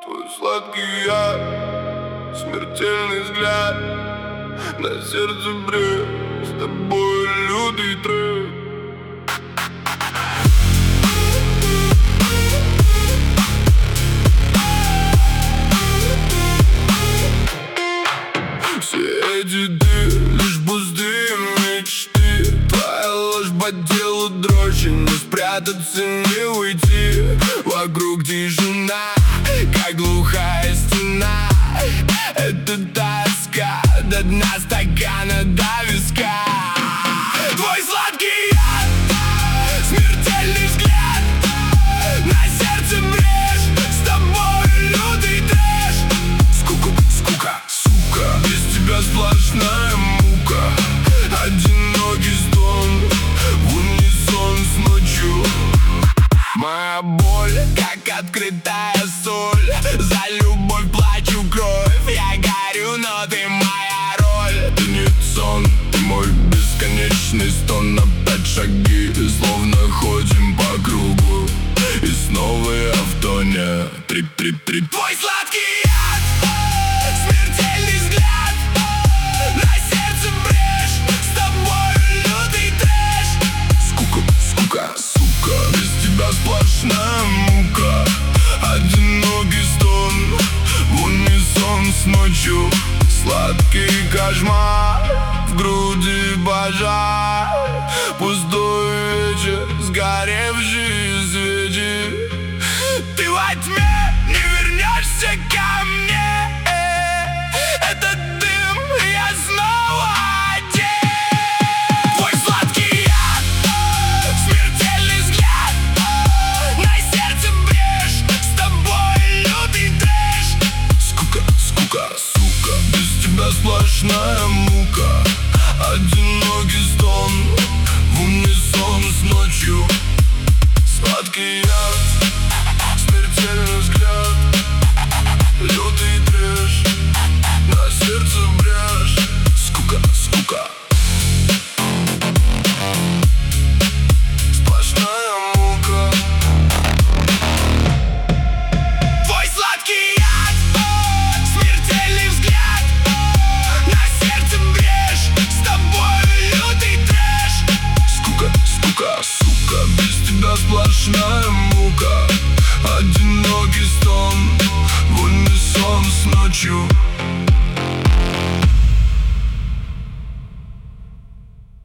Твой сладкий яд, смертельный взгляд, на сердце бред, с тобой лютый трек. Все эти ты, лишь пустые мечты. Твоя ложь по делу дрожь, не спрятаться, не уйти. Вокруг тишина, как глухая стена. Это тоска до дна стакана, до виска. Твой сладкий яд, смертельный взгляд, на сердце брешь, с тобой лютый трэш. Скука, скука, сука, без тебя сплошная мука. Одинокий стон, в унисон с ночью. Моя боль, как открытая соль, за любовь плачу кровь. Я горю, но ты моя роль. Ты не сон, ты мой бесконечный стон. Опять шаги, словно ходим по кругу, и снова я в тоне. Трип-трип-трип. Твой сладкий яд, смертельный взгляд, на сердце брешь, с тобой лютый трэш. Скука, скука, сука, без тебя сплошная мука. Одинокий стон, в унисон с ночью. Сладкий кошмар, в груди пожар. Пустой вечер, сгоревшие свечи. Ты во тьме, не вернешься ко мне. Этот дым, я снова один. Твой сладкий яд, смертельный взгляд, на сердце брешь, с тобой лютый трэш. Скука, скука, сука, без тебя сплошная мука. Одинокий стон, в унисон с ночью. Сладкий яд, смертельный взгляд, лютый трэш, на сердце брешь. Скука, скука, сплошная мука. Твой сладкий яд, смертельный взгляд, на сердце брешь, с тобой лютый трэш. Скука, скука, сука, без тебя сплошная мука.